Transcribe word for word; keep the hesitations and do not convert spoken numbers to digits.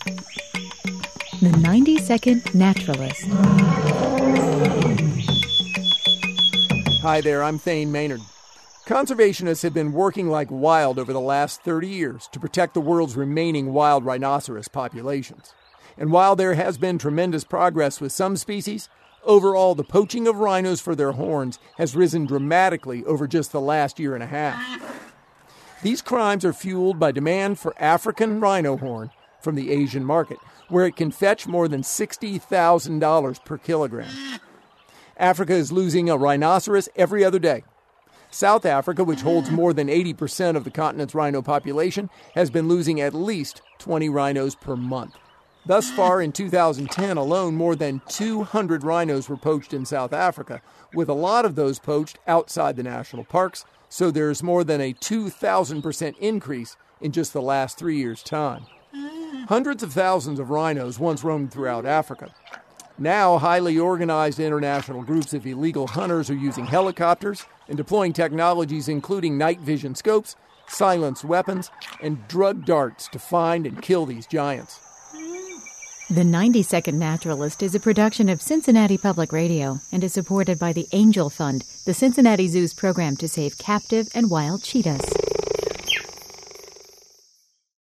The ninety-second Naturalist. Hi there, I'm Thane Maynard. Conservationists have been working like wild over the last thirty years to protect the world's remaining wild rhinoceros populations. And while there has been tremendous progress with some species, overall the poaching of rhinos for their horns has risen dramatically over just the last year and a half. These crimes are fueled by demand for African rhino horn from the Asian market, where it can fetch more than sixty thousand dollars per kilogram. Africa is losing a rhinoceros every other day. South Africa, which holds more than eighty percent of the continent's rhino population, has been losing at least twenty rhinos per month. Thus far, in two thousand ten alone, more than two hundred rhinos were poached in South Africa, with a lot of those poached outside the national parks, so there's more than a two thousand percent increase in just the last three years' time. Hundreds of thousands of rhinos once roamed throughout Africa. Now, highly organized international groups of illegal hunters are using helicopters and deploying technologies including night vision scopes, silenced weapons, and drug darts to find and kill these giants. The ninety-second Naturalist is a production of Cincinnati Public Radio and is supported by the Angel Fund, the Cincinnati Zoo's program to save captive and wild cheetahs.